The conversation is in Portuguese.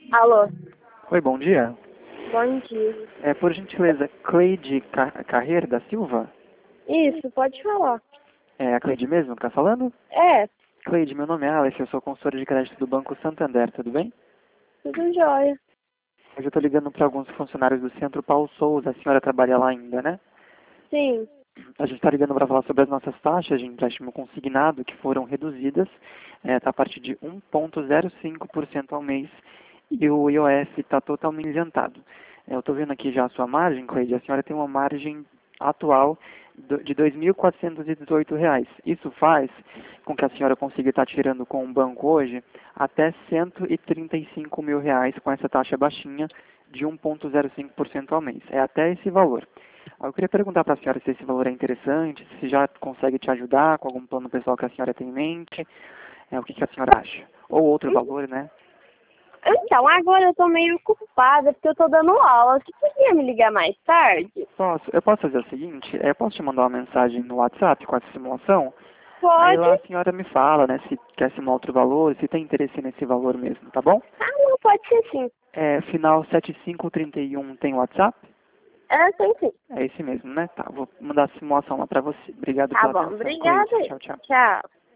Alô, Oi, bom dia. bom dia. Por gentileza, Cleide Carreira da Silva? Isso, pode falar. É a Cleide mesmo que está falando? É, Cleide, meu nome é Alex, eu sou consultora de crédito do Banco Santander, tudo bem? tudo jóia. Hoje eu estou ligando para alguns funcionários do Centro Paulo Souza, a senhora trabalha lá ainda, né? Sim, A gente está ligando para falar sobre as nossas taxas de empréstimo consignado que foram reduzidas a partir de 1,05% ao mês e o IOF está totalmente isentado. Eu estou vendo aqui já a sua margem, Cleide, a senhora tem uma margem atual de R$ 2.418. Isso faz com que a senhora consiga estar tirando com o banco hoje até R$ 135 mil com essa taxa baixinha de 1,05% ao mês. É até esse valor. Eu queria perguntar para a senhora se esse valor é interessante, se já consegue te ajudar com algum plano pessoal que a senhora tem em mente, o que a senhora acha? Ou outro valor, né? então agora eu tô meio ocupada porque eu tô dando aula. Você podia me ligar mais tarde? Eu posso fazer o seguinte, eu posso te mandar uma mensagem no WhatsApp com essa simulação? Aí Pode? lá a senhora me fala, né, se quer simular outro valor, se tem interesse nesse valor mesmo, tá bom? Ah, não, pode ser sim. Final 7531 tem WhatsApp? É, tem sim. É esse mesmo, né? Tá, vou mandar a simulação lá pra você. Obrigado Tá pela bom, atenção, obrigada. Cleide. Tchau, tchau. Tchau.